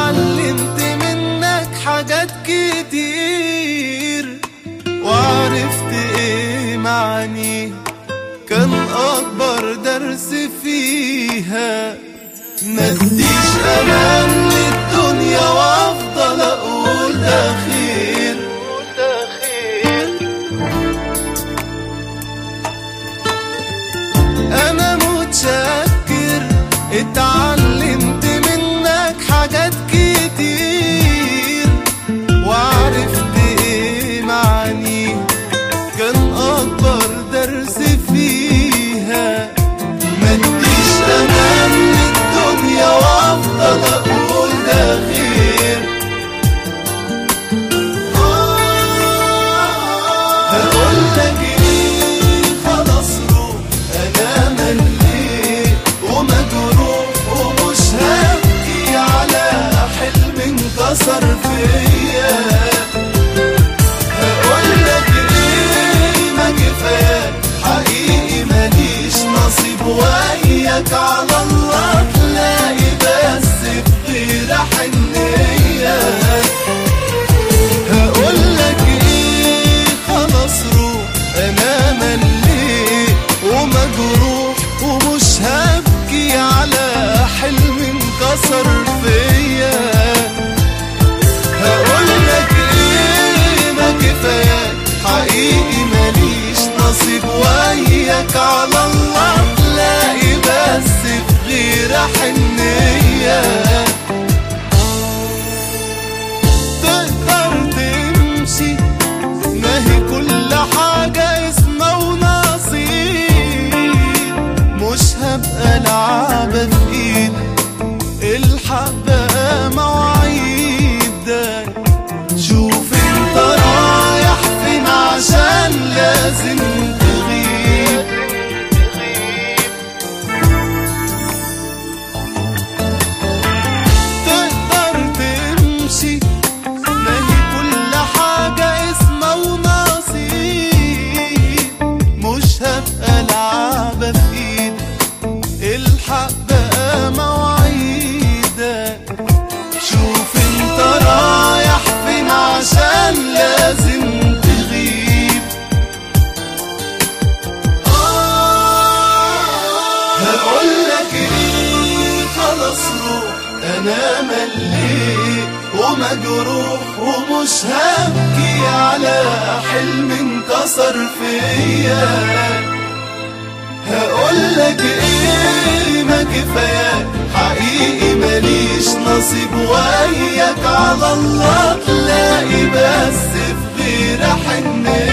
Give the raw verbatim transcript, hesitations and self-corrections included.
اتعلمت منك حاجات كتير وعرفت ايه معانيها، كان اكبر درس فيها. مديش امان للدنيا وافضل اقول ده خير. انا متشكر اتعلمت منك حاجات كتير وعرفت ايه معانيها، كان اكبر درس فيها. مديش امان للدنيا وافضل اقول ده خير. هقولك ايه خلاص روح، انا مليت ومجروح ومش هبكي على حلم انكسر فيا. هقولك ايه ما كفاية حقيقي ماليش نصيب وياك، على الله تلاقي بس بغير حنية. هقولك ايه خلاص روح، انا مليت ومجروح ومش هبكي على حلم انكسر فيا. هقولك ايه ما كفاية حقيقي ماليش نصيب وياك، على الله تلاقي بس بغير حنية. تقدر تمشي ما هي كل حاجة اسمها ونصيب، مش هبقى لعبة في ايدك، الحق بقى مواعيدك. شوف انت رايح فين عشان لازم تغيب. تقدر تمشي ما هي كل حاجة اسمها ونصيب، مش هبقى لعبة في ايدك، الحق بقى مواعيدك. شوف انت رايح فين عشان لازم تغيب. هقولك ايه خلاص روح، انا مليت ومجروح ومش هبكي على حلم انكسر فيا. هقولك ايه ما كفاية حقيقي ماليش نصيب وياك، على الله تلاقي بس في غير حنية.